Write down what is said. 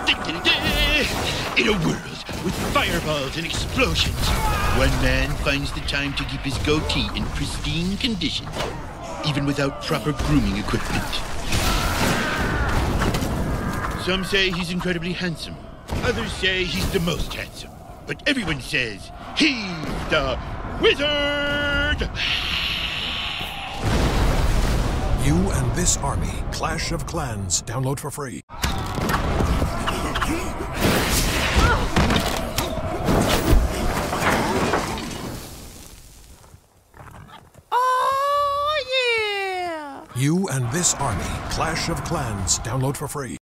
In a world with fireballs and explosions, one man finds the time to keep his goatee in pristine condition, even without proper grooming equipment. Some say he's incredibly handsome. Others say he's the most handsome. But everyone says he's the Wizard! You and This Army, Clash of Clans. Download for free. Oh, yeah! You and This Army, Clash of Clans. Download for free.